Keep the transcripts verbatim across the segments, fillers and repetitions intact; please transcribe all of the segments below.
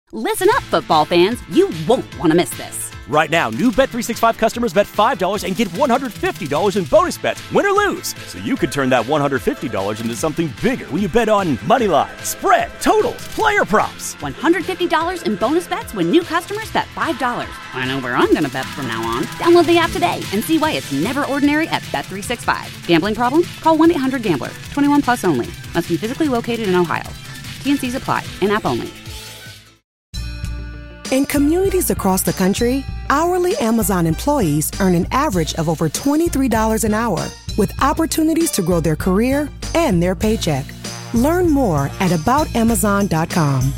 Listen up, football fans. You won't want to miss this. Right now, new Bet three sixty-five customers bet five dollars and get one hundred fifty dollars in bonus bets, win or lose. So you could turn that one hundred fifty dollars into something bigger when you bet on money line, spread, totals, player props. one hundred fifty dollars in bonus bets when new customers bet five dollars. I know where I'm going to bet from now on. Download the app today and see why it's never ordinary at Bet three sixty-five. Gambling problem? Call one eight hundred gambler. twenty-one plus only. Must be physically located in Ohio. T N Cs apply. In-app only. In communities across the country, hourly Amazon employees earn an average of over twenty-three dollars an hour, with opportunities to grow their career and their paycheck. Learn more at about amazon dot com.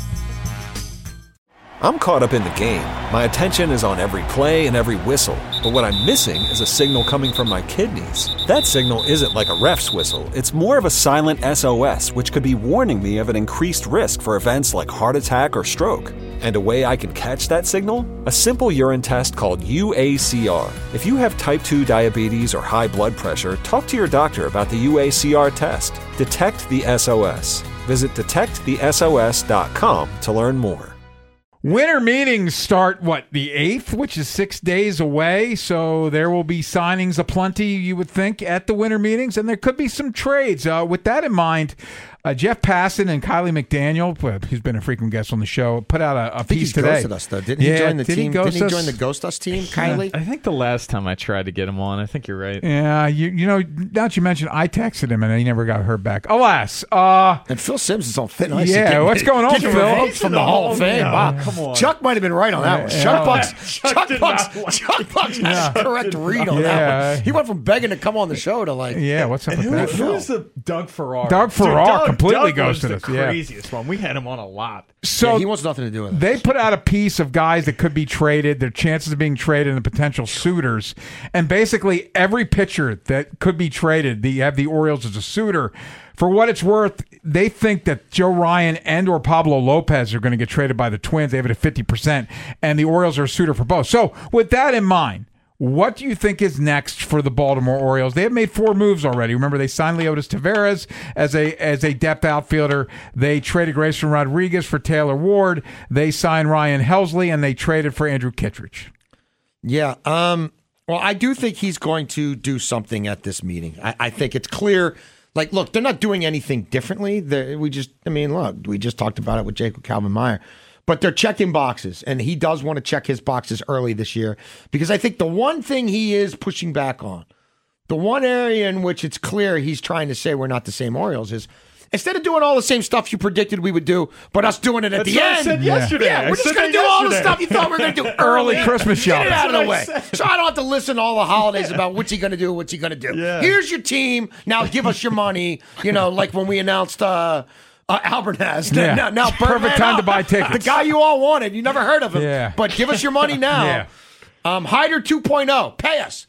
I'm caught up in the game. My attention is on every play and every whistle. But what I'm missing is a signal coming from my kidneys. That signal isn't like a ref's whistle. It's more of a silent S O S, which could be warning me of an increased risk for events like heart attack or stroke. And a way I can catch that signal? A simple urine test called U A C R. If you have type two diabetes or high blood pressure, talk to your doctor about the U A C R test. Detect the S O S. Visit detect the S O S dot com to learn more. Winter meetings start, what, the eighth, which is six days away. So there will be signings aplenty, you would think, at the winter meetings. And there could be some trades. Uh, with that in mind, uh, Jeff Passan and Kylie McDaniel, who's been a frequent guest on the show, put out a, a I think piece he's today. ghosted us, though. Didn't yeah, he join the did team? He Didn't he us? join the Ghost Us team, Kylie? I think the last time I tried to get him on, I think you're right. Yeah, you you know, now that you mentioned, I texted him and he never got heard back. Alas. Uh, and Phil Simms is on thin ice. Yeah, getting, what's going on, getting Phil? votes from the Hall of Fame. Yeah, Wow. come on. Chuck might have been right on that one. Yeah. Chuck Yeah. Bucks, Chuck Chuck did Bucks, not like Chuck Bucks Yeah. has a correct read on Yeah. that one. He went from begging to come on the show to like, yeah, what's up And with who, that? who was the Doug Farrar? Doug Farrar Doug- completely Doug was ghosted the us, yeah. craziest one. We had him on a lot. So yeah, he wants nothing to do with it. they put out a piece of guys that could be traded, their chances of being traded, and the potential suitors. And basically, every pitcher that could be traded, the, you have the Orioles as a suitor. For what it's worth, they think that Joe Ryan and or Pablo Lopez are going to get traded by the Twins. They have it at fifty percent, and the Orioles are a suitor for both. So with that in mind, what do you think is next for the Baltimore Orioles? They have made four moves already. Remember, they signed Leotis Taveras as a as a depth outfielder. They traded Grayson Rodriguez for Taylor Ward. They signed Ryan Helsley, and they traded for Andrew Kittredge. Yeah. Um, well, I do think he's going to do something at this meeting. I, I think it's clear. Like, look, they're not doing anything differently. They're, we just, I mean, look, we just talked about it with Jacob Calvin-Meyer. But they're checking boxes, and he does want to check his boxes early this year because I think the one thing he is pushing back on, the one area in which it's clear he's trying to say we're not the same Orioles is instead of doing all the same stuff you predicted we would do, but us doing it at That's the what end. I said yesterday. Yeah, I we're just said going to that do all the yesterday. stuff you thought we were going to do early. Christmas Get it shopping. out of the That's way. what I said. So I don't have to listen to all the holidays about what's he going to do, what's he going to do. Yeah. Here's your team. Now give us your money. You know, like when we announced uh, uh, Albernaz. Yeah. Now, now Perfect time to buy tickets. The guy you all wanted. You never heard of him. Yeah. But give us your money now. Yeah. Um, Hyder two point oh. Pay us.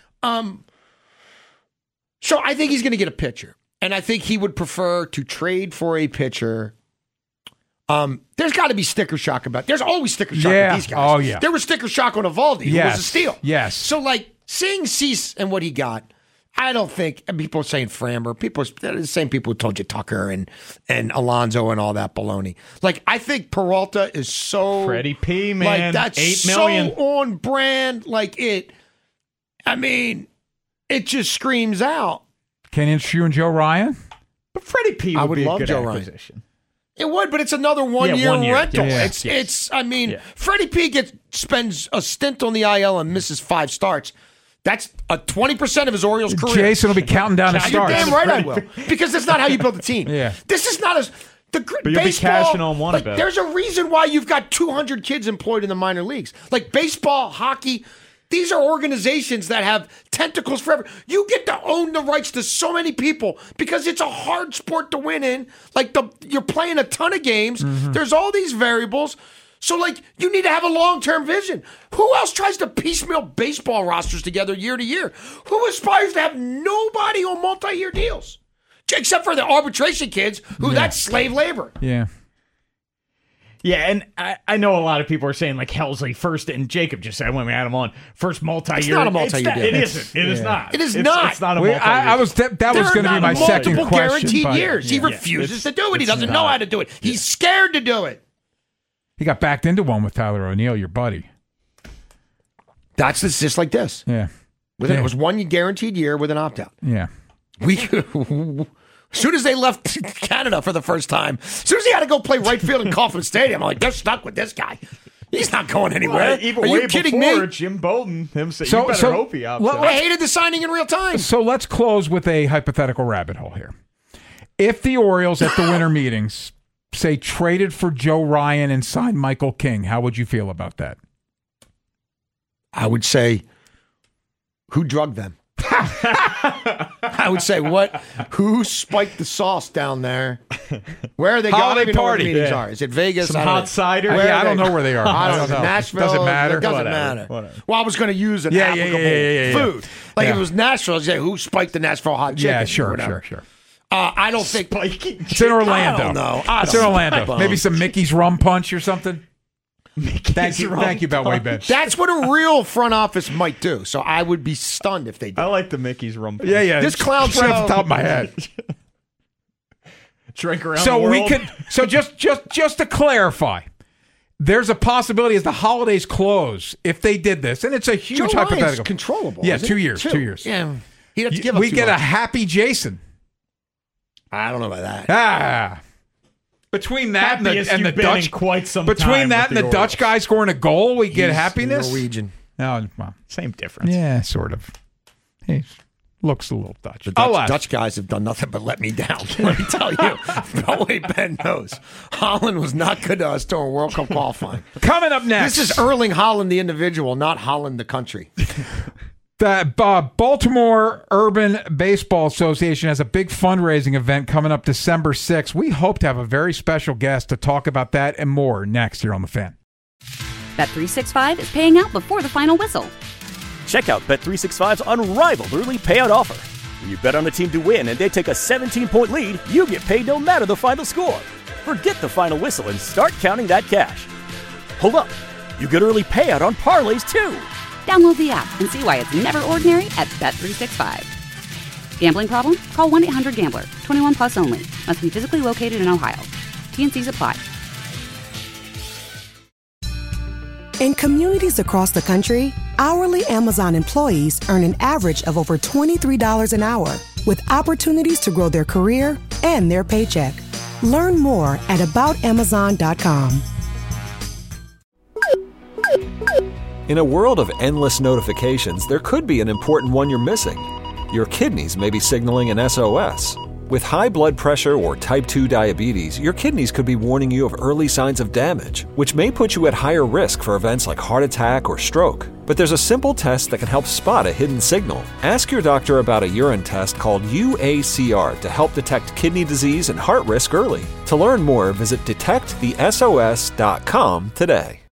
Um, so I think he's going to get a pitcher. And I think he would prefer to trade for a pitcher. Um, there's got to be sticker shock about. There's always sticker shock Yeah. with these guys. Oh, yeah. There was sticker shock on Evaldi, who Yes. was a steal. Yes. So like seeing Cease and what he got, I don't think and people are saying Framber. People, they're the same people who told you Tucker and and Alonso and all that baloney. Like I think Peralta is so Freddie P, man. Like that's Eight million. so on brand. Like it. I mean, it just screams out. Can you interest you and Joe Ryan? But Freddie P would, I would be love a good Joe Ryan. acquisition. It would, but it's another one Yeah, year one year. rental. Yes, it's yes. it's. I mean, Yeah. Freddie P gets spends a stint on the I L and misses five starts. That's a twenty percent of his Orioles career. Jason will be counting down his You're starts. damn right I will, because that's not how you build a team. Yeah. This is not as the gr- But you'll be baseball. cashing on one like, of it. there's a reason why you've got two hundred kids employed in the minor leagues. Like baseball, hockey. These are organizations that have tentacles forever. You get to own the rights to so many people because it's a hard sport to win in. Like the you're playing a ton of games. Mm-hmm. There's all these variables. So like you need to have a long-term vision. Who else tries to piecemeal baseball rosters together year to year? Who aspires to have nobody on multi-year deals? Except for the arbitration kids who Yeah. that's slave labor. Yeah. Yeah, and I, I know a lot of people are saying like Helsley first, and Jacob just said when we had him on first multi-year. It's not a multi-year not- deal. It It's- isn't. It is yeah. not. It is It's- not. It's not a We- multi-year. I, I was that, that was There going to are be my not second multiple question. guaranteed but- years. He Yeah. refuses It's- to do it. He it's doesn't not. know how to do it. He's scared to do it. He got backed into one with Tyler O'Neill, your buddy. That's it's just like this. Yeah. With yeah. It was one guaranteed year with an opt-out. Yeah. We, as soon as they left Canada for the first time, as soon as he had to go play right field in Kauffman Stadium, I'm like, they're stuck with this guy. He's not going anywhere. Well, even Are way you kidding before, me? Jim Bowden, him say, So- you better so hope he opts let- out. I hated the signing in real time. So let's close with a hypothetical rabbit hole here. If the Orioles at the winter meetings say traded for Joe Ryan and signed Michael King, how would you feel about that? I would say, who drugged them? I would say, what? Who spiked the sauce down there? Where are they going? I don't Holiday even know where party. the meetings Yeah. are. Is it Vegas? Some I don't hot know. cider? Where Yeah, are I don't they? know where they are. I I don't don't know. know. Nashville. Doesn't matter. It doesn't Whatever. matter. Whatever. Well, I was going to use an Yeah, yeah, applicable yeah, yeah, yeah, yeah. food. Like Yeah. if it was Nashville, I'd say, who spiked the Nashville hot chicken? Yeah, or sure, whatever. sure, sure. Uh, I don't think. It's in Orlando. I don't know. I It's don't in know. Orlando. Maybe some Mickey's rum punch or something. Thank you, thank you, Beltway Ben. That's what a real front office might do. So I would be stunned if they did. I like the Mickey's rum. Yeah, yeah. This clown Straight off show- the top of my head. Drink around So the we world. could. So just, just, just to clarify, there's a possibility as the holidays close, if they did this, and it's a huge Joe Ryan's hypothetical. controllable. Yeah, isn't two he? years, two years. Yeah, he'd have to give You- up we too get much. a happy Jason. I don't know about that. Ah, between that and the, Happiest and the you've been in Dutch, quite some between time that and with the, the Dutch Orioles. guy scoring a goal, we get He's happiness. Norwegian. Oh, well, Same difference. yeah, sort of. He looks a little Dutch. The Dutch, Alas. Dutch guys have done nothing but let me down. Let me tell you. Beltway Ben knows. Holland was not good to us during World Cup qualifying. Coming up next, This is Erling Holland, the individual, not Holland, the country. the uh, Baltimore Urban Baseball Association has a big fundraising event coming up December sixth. We hope to have a very special guest to talk about that and more next here on The Fan. Bet three sixty-five is paying out before the final whistle. Check out Bet three sixty-five's unrivaled early payout offer. When you bet on a team to win and they take a seventeen-point lead, you get paid no matter the final score. Forget the final whistle and start counting that cash. Hold up. You get early payout on parlays, too. Download the app and see why it's never ordinary at Bet three sixty-five. Gambling problem? Call one eight hundred gambler. twenty-one plus only. Must be physically located in Ohio. T and C's apply. In communities across the country, hourly Amazon employees earn an average of over twenty-three dollars an hour, with opportunities to grow their career and their paycheck. Learn more at about amazon dot com. In a world of endless notifications, there could be an important one you're missing. Your kidneys may be signaling an S O S. With high blood pressure or type two diabetes, your kidneys could be warning you of early signs of damage, which may put you at higher risk for events like heart attack or stroke. But there's a simple test that can help spot a hidden signal. Ask your doctor about a urine test called U A C R to help detect kidney disease and heart risk early. To learn more, visit detect the S O S dot com today.